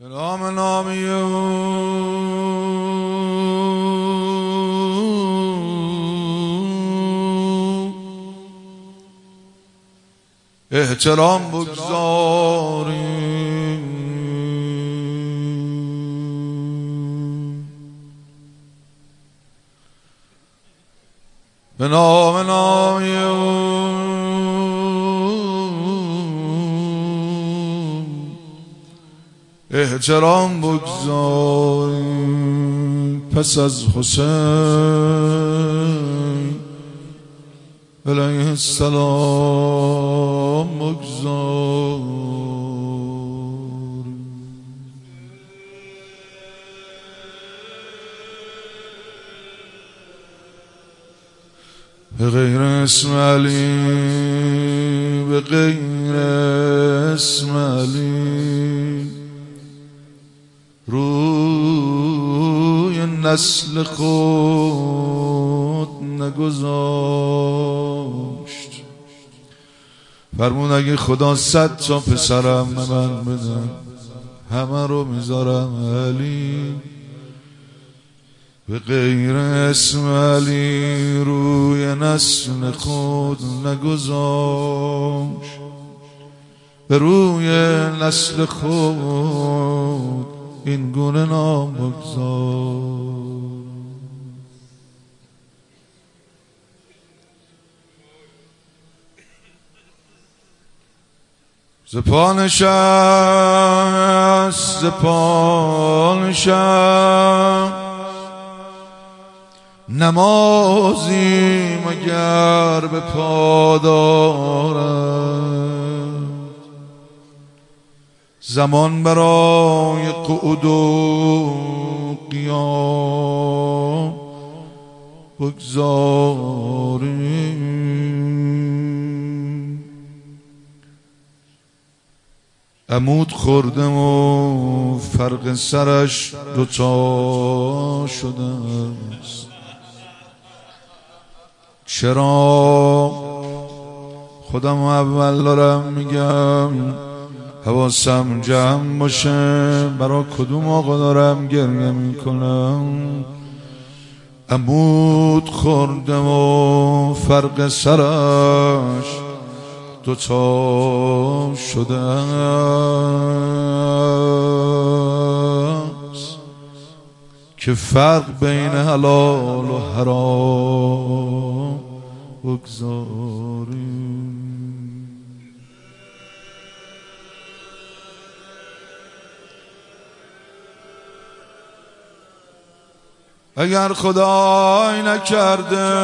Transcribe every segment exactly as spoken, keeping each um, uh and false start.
به نام نامی او احترام بگذاریم، به نام نامی او احترام بگذاریم. پس از حسین علیه السلام بگذاریم. به غیر اسم علی، به غیر اسم علی روی نسل خود نگذاشت. فرمود اگه خدا صد تا پسرم من بده همه رو میذارم علی. به غیر اسم علی روی نسل خود نگذاشت، به روی نسل خود این گونه نام بگذار. ز پا نشست، ز پا نشست نمازی مگر به پا دارد. زمان برای قعود و قیام بگذاریم. عمود خوردم و فرق سرش دوتا شده است. چرا خودم اول دارم میگم حواسم جمع باشه، برای کدوم آقا دارم گریه میکنم؟ عمود خوردم و فرق سرش دوتا شده است که فرق بین حلال و حرام بگذاریم. اگر خدای نکرده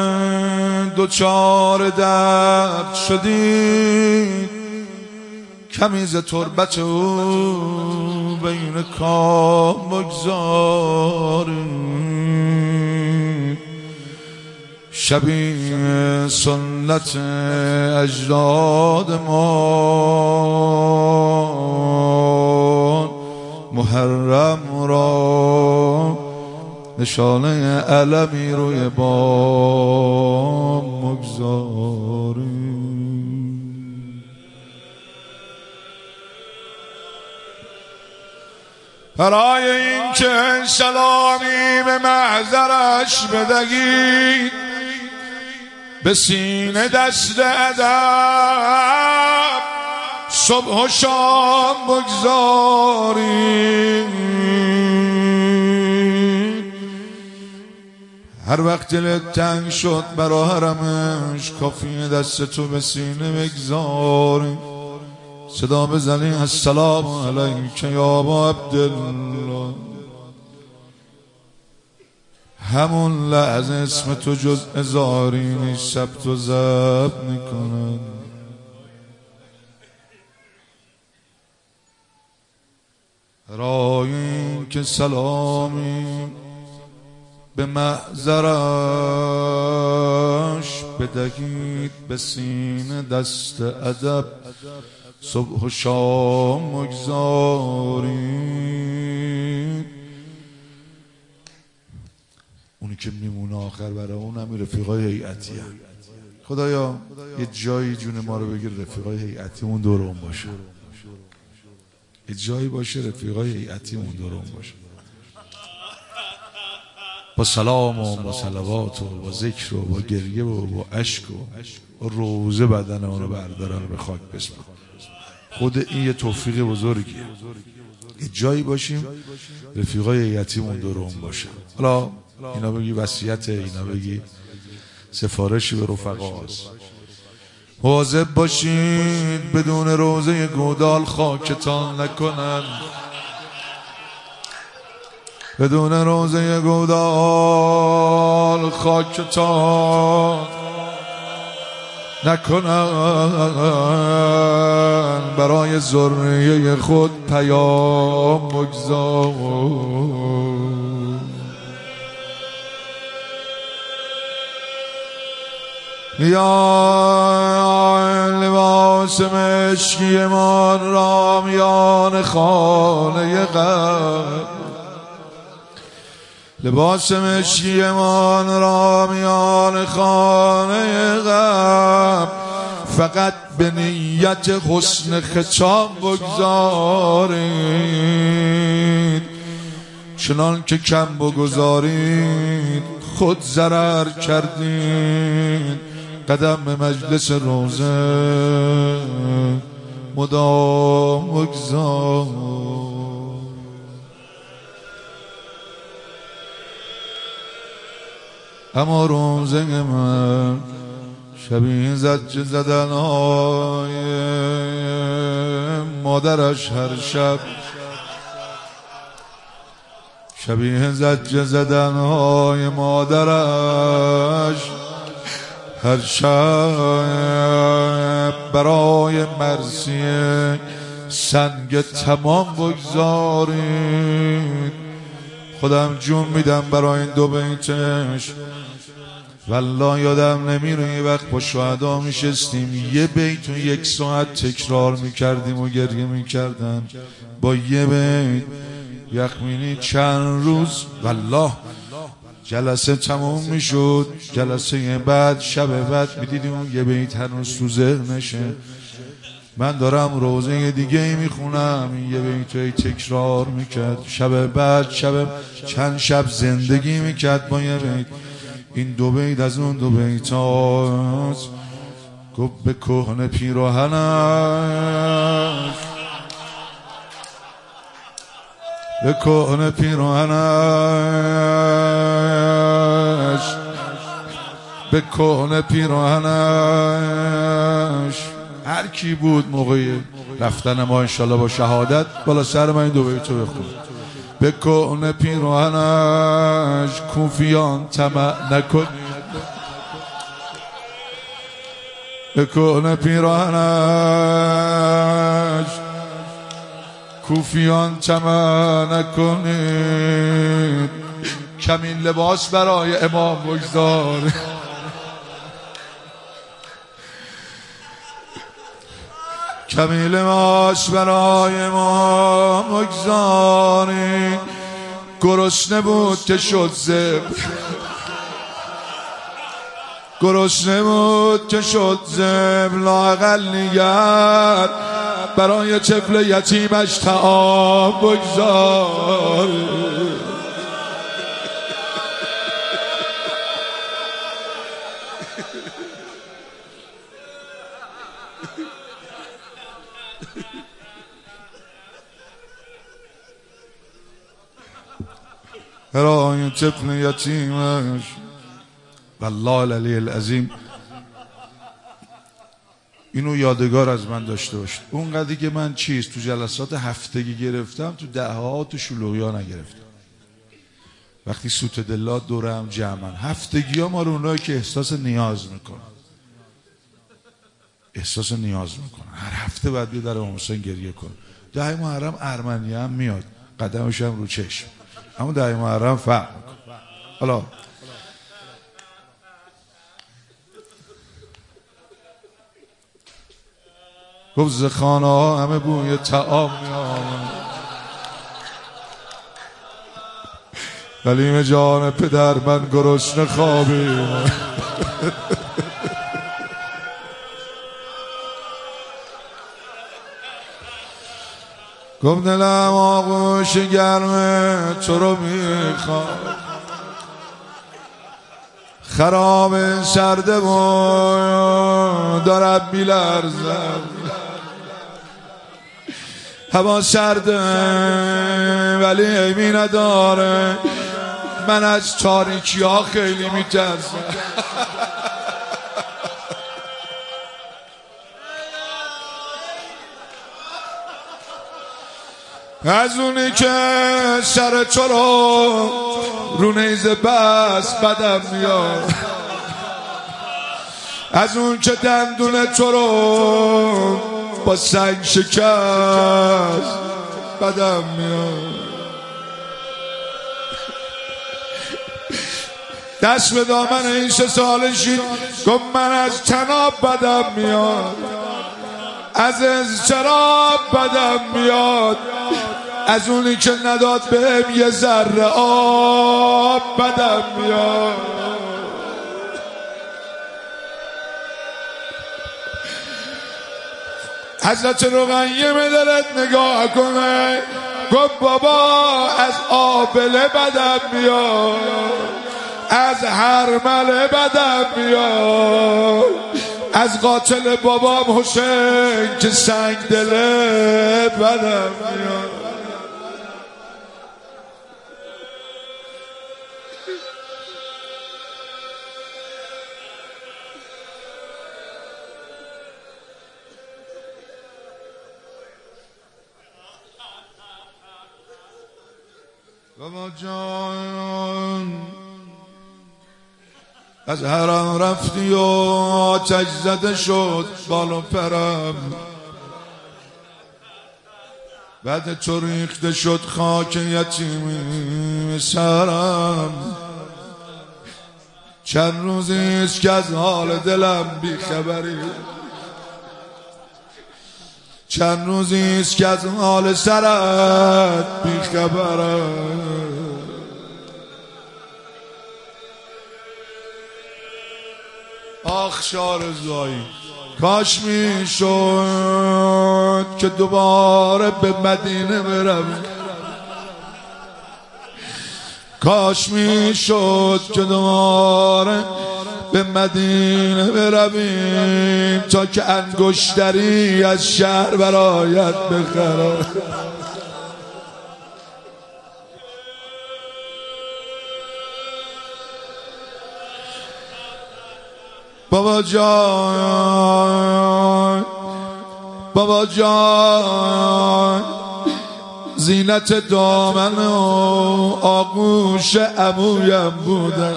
دوچار درد شدید، کمی ز تربت او بین کام بگذارید. شبیه سنت اجداد ما محرم را نشانه علمی روی بام مگذاریم. برای این که سلامی به محضرش بدهید، به سینه دست ادب صبح و شام بگذارید. هر وقت دلت تنگ شد برا حرمش، کافیه دست تو به سینه بگذاری، صدا بزنی السلام علیک یا ابا عبدالله. همون لحظه اسم تو جز ازاری نیست، ثبت و ضبط میکنن. برای این که سلامی به محضرش بدهید، به سینه دست ادب صبح و شام مگذارید. اونی که میمونه آخر برای اون همین رفیقای هیئتی هم. خدایا یه جایی جون ما رو بگیر رفیقای هیئتی اون دور اون باشه. یه جایی باشه رفیقای هیئتیمون دورم باشه، با سلام و با صلوات و با ذکر و با گریه و با اشک و روزه بدن اونو بردارن به خاک بسپارن. خود این یه توفیق بزرگیه، یه جایی باشیم رفیقای هیئتیمون دورم باشه. حالا اینا بگی وصیته، اینا بگی سفارشی به رفقاست. مواظب باشید بدون روزه گودال خاکتان نکنن، بدون روزه گودال خاکتان نکنن، برای ذریه خود پیام بگذار. یا لباس مشکی من را میان خانه غم، لباس مشکی من را میان خانه غم، فقط به نیت حسن ختام بگذارید، چنان که کم بگذارید خود ضرر کردید. قدم به مجلس روزه مدام بگذار. اما روزه من شبیه زجر زدنهای مادرش هر شب، شبیه زجر زدنهای مادرش هر شب، برای مرسی سنگ تمام بگذارید. خودم جون میدم برای این دو بیتش، والله یادم نمیره یه وقت با شهدا میشستیم یه بیت و یک ساعت تکرار میکردیم و گریه میکردن با یه بیت. یخمینی چند روز والله جلسه تموم میشد، جلسه بعد شب بعد میدیدیم اون یه بیت هنوز تو ذهنشه. من دارم روزه دیگه ای میخونم، این یه بیت تکرار میکرد، شب بعد شب چند شب زندگی میکرد با یه بیت. این دو بیت از اون دو بیت هاست. گفت به کهنه پیراهنش، به کهنه پیراهنش، به کهنه پیراهنش. هر کی بود موقع رفتن ما انشالله با شهادت بالا سر من این دو بیتو بخون. به کهنه پیراهنش کوفیان طمع نکنید، به کهنه پیراهنش کوفیان طمع نکنید. کمین لباس برای امام بگذار، کمین لباس برای امام بگذارید. گرسنه بود که شد زب، گرسنه بود که شد زب، لااقل نیت برای طفل یتیمش طعام بگذار. برای طفل یتیمش. والله العلی العظیم اینو یادگار از من داشته باشید. اونقدری که من چیز تو جلسات هفتگی گرفتم تو دهها تو شلوغی ها نگرفتم. وقتی سوت دلات دورم جمعن هفتگی ها ما رو اونایی که احساس نیاز میکنن، احساس نیاز میکنن هر هفته باید بیا در امام حسین گریه کن. ده محرم ارمنی هم میاد قدمش هم رو چشم، اما ده محرم فرق میکنه. حالا گفت ز خانه ها همه بوی طعام میآمد، حلیم جان پدر من گرسنه خوابیدم. گفت دلم آغوش گرم تو رو میخواد، خراب سرده و دارم میلرزم، هوا سرده ولی عیبی نداره، من از تاریکی ها خیلی میترسم. از اونی که سر تو رو رو نیزه بس بدم میاد، از اون که دندون تو رو با سنگ شکست بدم میاد. دست به دامن این سه سال شید گفت من از تناب بدم میاد، از اضطراب بدم میاد، از اونی که نداد بهم یه ذره آب بدم میاد. حضرت رقیه به دلت نگاه کنه گفت بابا از آبله بدم میاد، از هرمله بدم میاد، از قاتل بابام حسین که سنگ دله بدم میاد. بابا جان از حرم رفتی و آتش زده شد بال و پرم، بعد تو ریخته شد خاک یتیمی سرم، چند روزیست که از حال دلم بیخبری، چند روزیست که از حال سرت بیخبرم. آخ شارزایی کاش می شد که دوباره به مدینه برویم، کاش می شد که دوباره به مدینه برویم تا که انگشتری از شهر برایت بخرم. بابا جان بابا جان زینت دامن و آغوش عمویم بودم،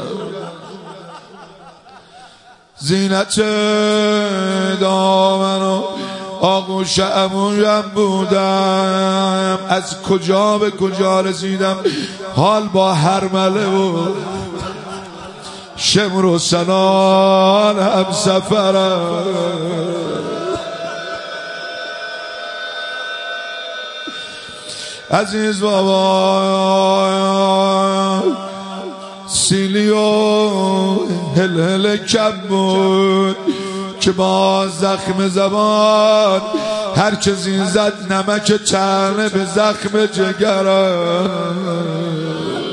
زینت دامن و آغوش عمویم بودم، از کجا به کجا رسیدم حال با هرمله و شمر و سنان هم سفرم. عزیز بابا سیلی و هل هل کم بود که با زخم زبان هر چیزی زد نمک چرنه به زخم جگرم.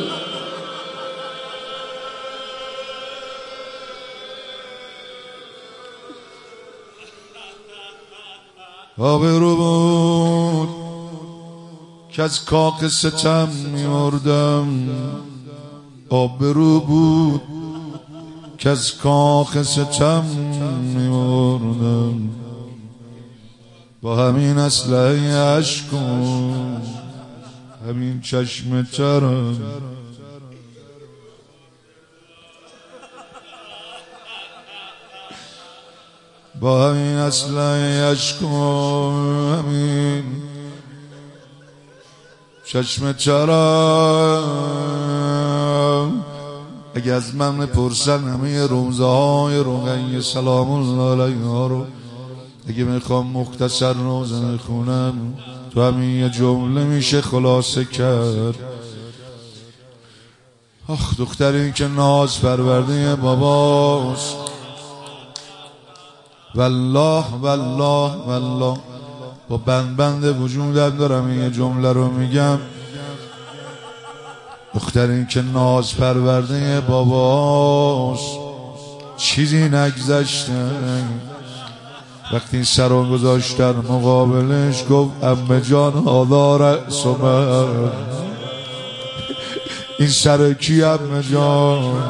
آبرو بود که از کاخ ستم میمردم، آبرو بود که از کاخ ستم میمردم، با همین اسلحه اشک و همین چشم ترم، با همین اسلحه اشک و همین چشم ترم. اگه از من پرسن همه روزه های رقیه سلام الله علیها رو اگه میخوام مختصر روزه نخونم تو همین یه جمله میشه خلاصه کرد. آخ دختری که ناز پرورده باباست، والله والله والله با بند بند وجودم دارم این یه جمله رو میگم. دخترین که ناز پرورده باباست چیزی نگذشته، وقتی سر رو گذاشتن مقابلش گفت عمه جان هادا رأس من. این سر کی عمه جان؟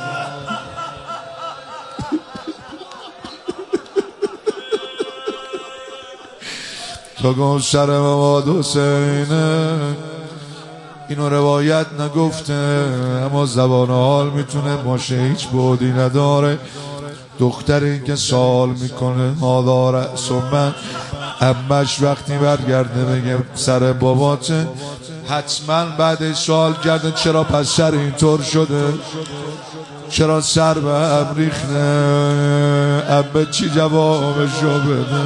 تا گفت سر مواد حسینه. اینو روایت نگفته اما زبان حال میتونه باشه، هیچ بودی نداره. دختری که سوال میکنه هادا رأس من، عمش وقتی برگرده بگه سر باباته، حتما بعد سوال کرده چرا پس سر اینطور شده، چرا سر به هم ریخته، عمه چی جوابشو بده،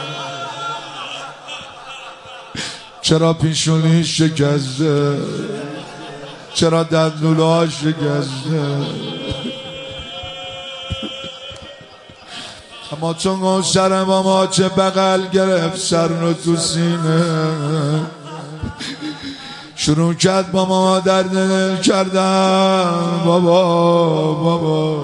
چرا پیشونیش شکسته، چرا دندوناش شکسته. اما چون سر ماما چه بغل گرفت سر رو تو سینه، شروع کرد با ماما درد دل کردن. بابا بابا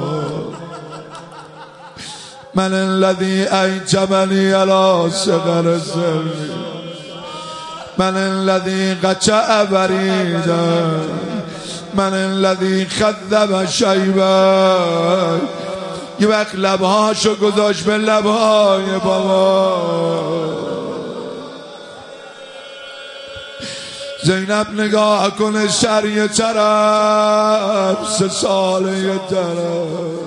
من الذی ایجبنی علی صغر سنی، من الذی قطع بریدا، من الذی خذب شیبا. یه وقت لبهاشو گذاشت به لبهای بابا. زینب نگاه کنه سر یه طرف، سه سال یه طرف.